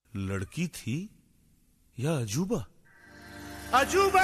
लड़की थी या अजूबा? अजूबा!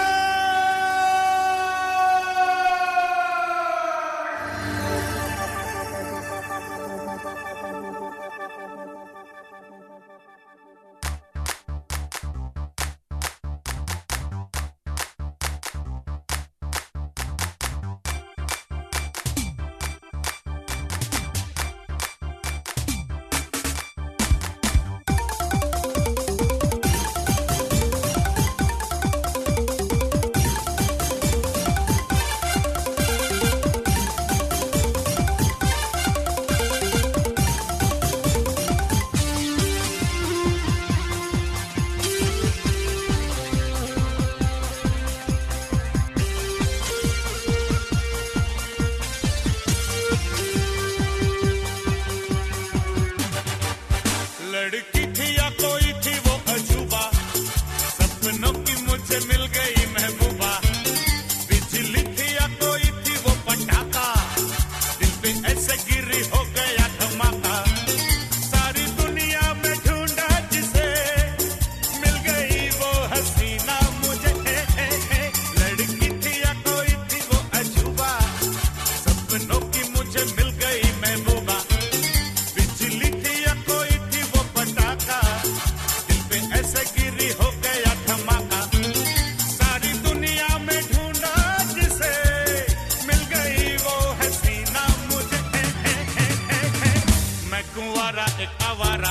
लड़की थी या कोई थी वो अजूबा, सपनों की मुझे मिल गई महबूबा। बिजली थी या कोई थी वो पटाखा, दिल पे ऐसे गिरी हो गया धमाका। सारी दुनिया में ढूंढा जिसे, मिल गई वो हसीना मुझे। लड़की थी या कोई थी वो अजूबा, सपनों की मुझे मिल गई महबूबा। बिजली थी या कोई थी वो पटाखा, दिल पे ऐसे गिरी हो गया धमाका। सारी दुनिया में ढूंढा जिसे, मिल गई वो हसीना मुझे। मैं कुंवारा एक आवारा,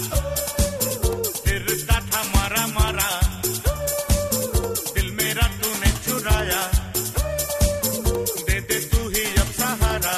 फिरता था मारा मारा। दिल मेरा तूने चुराया, दे दे तू ही अब सहारा।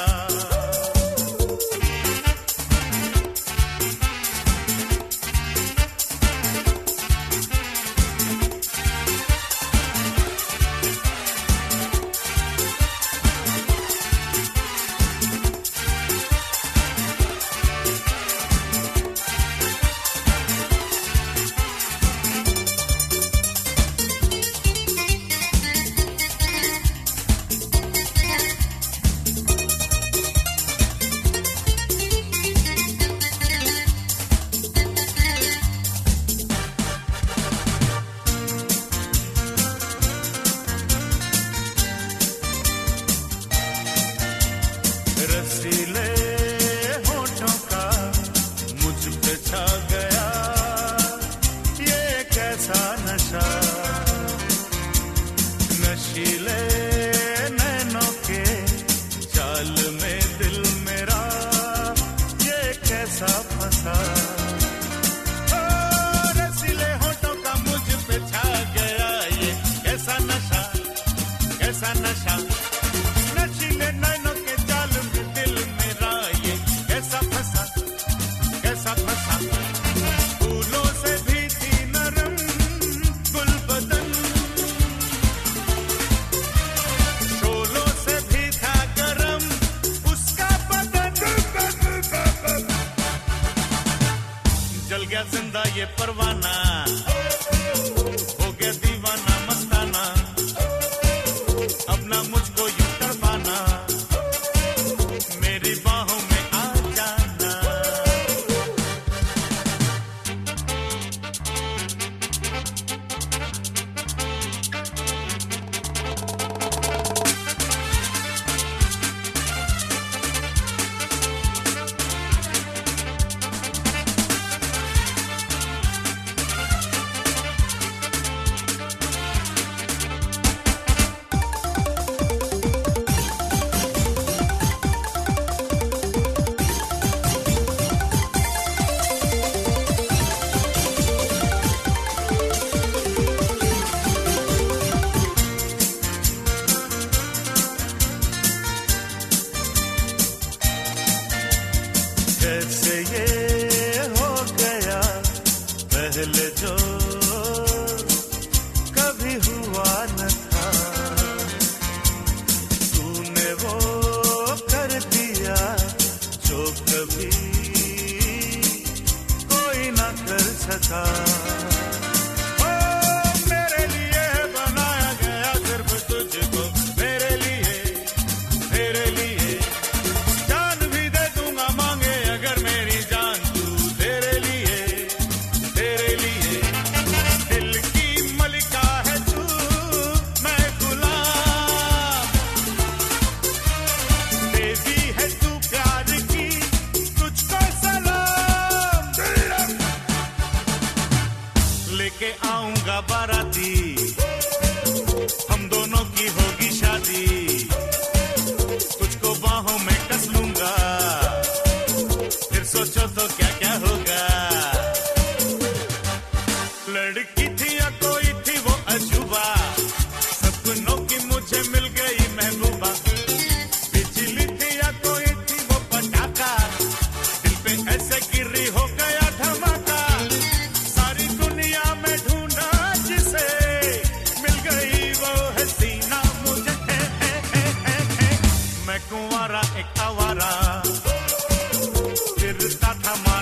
रसीले होठों का मुझ पे छा गया, ये कैसा नशा। नशीले नैनों के जाल में दिल मेरा, ये कैसा फंसा। ओ रसीले होठों का मुझ पे छा गया, ये कैसा नशा, कैसा नशा। नशीले नैनों के जाल में दिल मेरा, ये कैसा फंसा, कैसा फंसा। फूलों से भी थी नरम गुलबदन, शोलों से भी था गरम उसका बदन। जल गया जिंदा ये परवाना, हो गया दीवाना मस्ताना। अपना मुझको यूं तड़पाना, मेरी बाहों में आ जाना। कैसे ये हो गया पहले जो कभी हुआ न था। तूने वो कर दिया जो कभी कोई न कर सका। ओ मेरे लिए बनाया गया सिर्फ तुझको, मेरे लिए, मेरे लिए। जान भी दे दूंगा मांगे अगर मेरी जान तू, तेरे लिए, तेरे सोचो तो क्या क्या होगा। लड़की थी या कोई थी वो अजूबा, सपनों की मुझे मिल गई महबूबा। बिजली थी या कोई थी वो पटाखा, दिल पे ऐसे गिरी हो गया धमाका। सारी दुनिया में ढूंढा जिसे, मिल गई वो हसीना मुझे। मैं कुंवारा एक आवारा, फिरता था